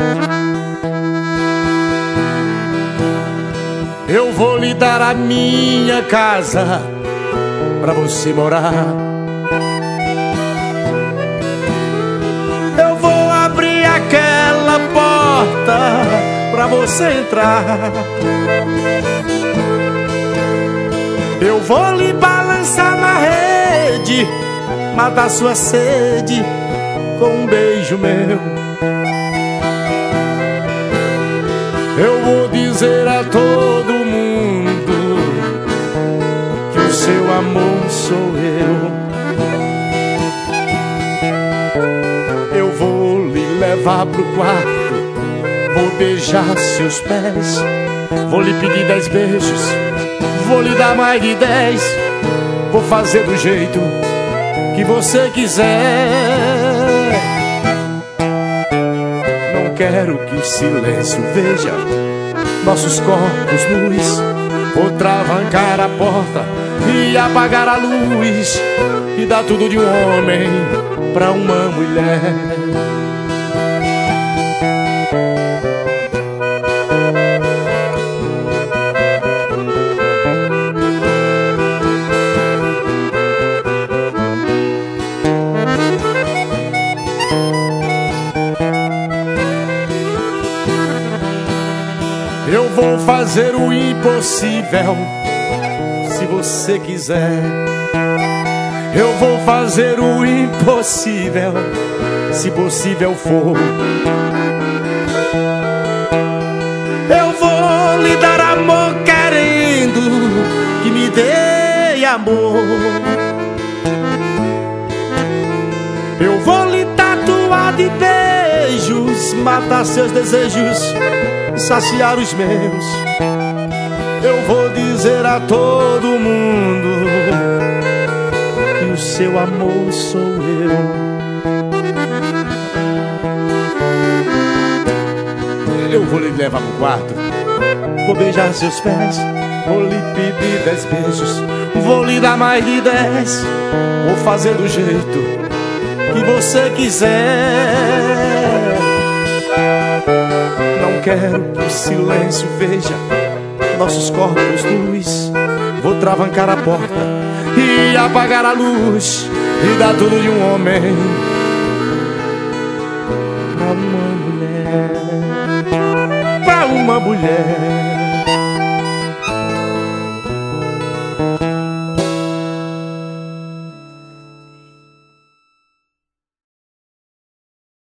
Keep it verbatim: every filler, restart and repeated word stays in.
Eu vou lhe dar a minha casa pra você morar. Eu vou abrir aquela porta pra você entrar. Eu vou lhe balançar na rede, matar sua sede com um beijo meu. Eu vou dizer a todo mundo que o seu amor sou eu. Eu vou lhe levar pro quarto, vou beijar seus pés, vou lhe pedir dez beijos, vou lhe dar mais de dez. Vou fazer do jeito que você quiser. Não quero que o silêncio veja nossos corpos nus. Vou travancar a porta e apagar a luz e dar tudo de um homem pra uma mulher. Eu vou fazer o impossível, se você quiser. Eu vou fazer o impossível, se possível for. Eu vou lhe dar amor querendo que me dê amor. Eu vou lhe tatuar de beijos, matar seus desejos, saciar os meus. Eu vou dizer a todo mundo que o seu amor sou eu. Eu vou lhe levar pro quarto, vou beijar seus pés, vou lhe pedir dez beijos, vou lhe dar mais de dez. Vou fazer do jeito que você quiser. Não quero que o silêncio veja nossos corpos nus. Vou travancar a porta e apagar a luz e dar tudo de um homem pra uma mulher, pra uma mulher.